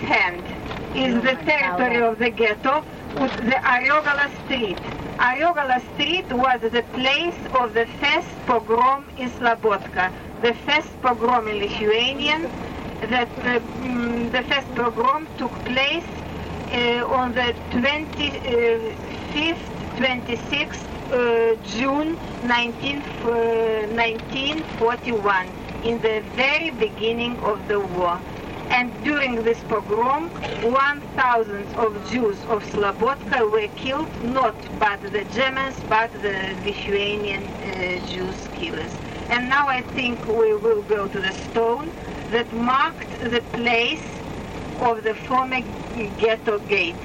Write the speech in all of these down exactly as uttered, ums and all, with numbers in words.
hand is the territory of the ghetto, with the Ariogalos Street. Ariogalos Street was the place of the first pogrom in Slobodka, the first pogrom in Lithuanian. That uh, mm, the first pogrom took place uh, on the twenty-fifth, twenty-sixth uh, June nineteen forty-one, in the very beginning of the war. And during this pogrom, one thousand of Jews of Slobodka were killed, not by the Germans, but the Lithuanian uh, Jews killers. And now I think we will go to the stone that marked the place of the former ghetto gate.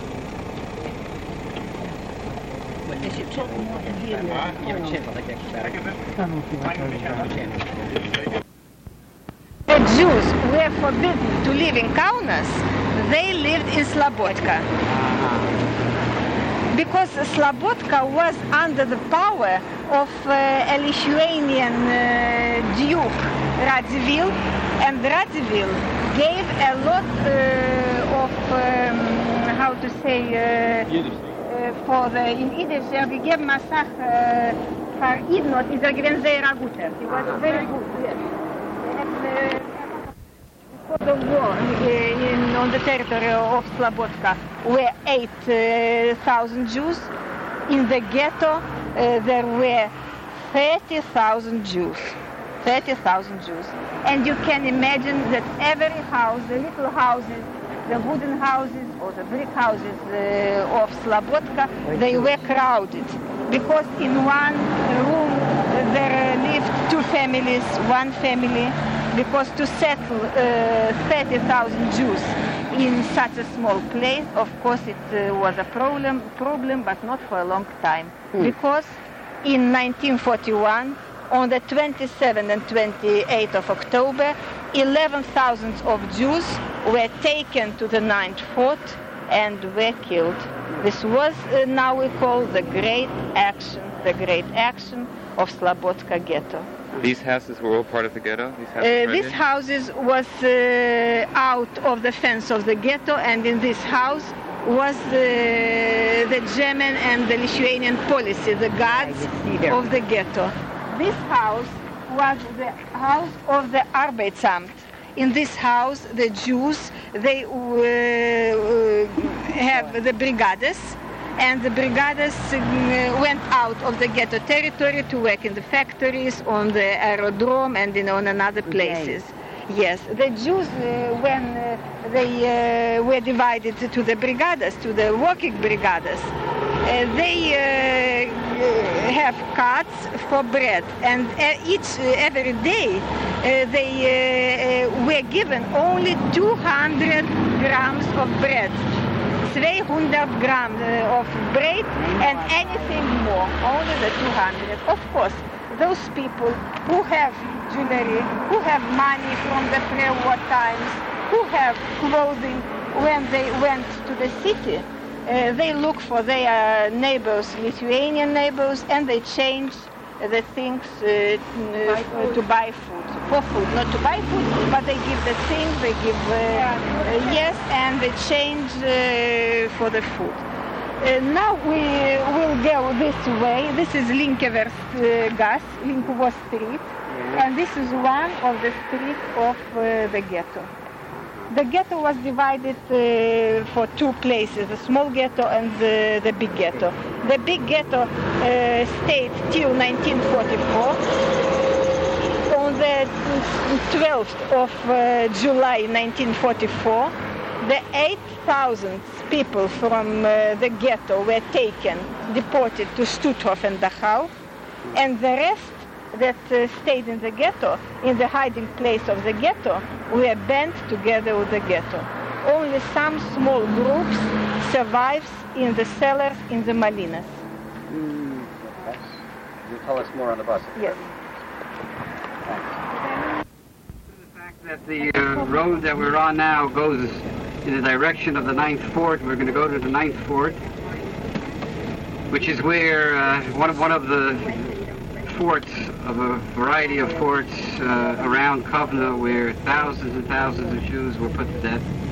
The Jews were forbidden to live in Kaunas. They lived in Slobodka. Because Slobodka was under the power of uh, a Lithuanian uh, Duke, Radziwill, and Radziwill gave a lot uh, of, um, how to say, uh, uh, for the, in Yiddish, er gegeben a sach for Idnot, is er gewesen sehr guter. He was very good, yes. And, uh, for the war uh, in, on the territory of Slobodka were eight thousand Jews. In the ghetto uh, there were thirty thousand Jews. thirty thousand Jews. And you can imagine that every house, the little houses, the wooden houses or the brick houses uh, of Slobodka, they were crowded. Because in one room there lived two families, one family, because to settle uh, thirty thousand Jews in such a small place, of course it uh, was a problem, problem, but not for a long time. Mm. Because in nineteen forty-one, on the twenty-seventh and twenty-eighth of October, eleven thousand of Jews were taken to the ninth fort and were killed. This was uh, now we call the Great Action, the Great Action of Slobodka Ghetto. These houses were all part of the ghetto? These houses, uh, these houses was uh, out of the fence of the ghetto, and in this house was the, the German and the Lithuanian policy, the guards of the ghetto. This house was the house of the Arbeitsamt. In this house, the Jews, they uh, uh, have the brigades, and the brigades uh, went out of the ghetto territory to work in the factories, on the aerodrome, and in, on another places. Okay. Yes, the Jews, uh, when uh, they uh, were divided to the brigades, to the working brigades, uh, they uh, have carts for bread, and uh, each uh, every day uh, they uh, uh, were given only two hundred grams of bread. two hundred grams uh, of bread and anything more, only the two hundred. Of course, those people who have jewelry, who have money from the pre-war times, who have clothing, when they went to the city, uh, they look for their neighbors, Lithuanian neighbors, and they change the things uh, uh, to buy food, for food, not to buy food, but they give the things, they give, uh, uh, yes, and they change uh, for the food. Uh, now we will go this way. This is Linkever uh, Gas, Linkovo Street, and this is one of the streets of uh, the ghetto. The ghetto was divided uh, for two places, the small ghetto and the, the big ghetto. The big ghetto uh, stayed till nineteen forty-four. On the twelfth of uh, July nineteen forty-four, the eight thousand people from uh, the ghetto were taken, deported to Stutthof and Dachau, and the rest that uh, stayed in the ghetto, in the hiding place of the ghetto, were band together with the ghetto. Only some small groups survives in the cellars in the Malinas. Mm, okay. You'll tell us more on the bus. Yes. Thanks. The fact that the uh, road that we're on now goes in the direction of the ninth fort, we're going to go to the ninth fort, which is where uh, one of one of the forts of a variety of forts uh, around Kovno, where thousands and thousands of Jews were put to death.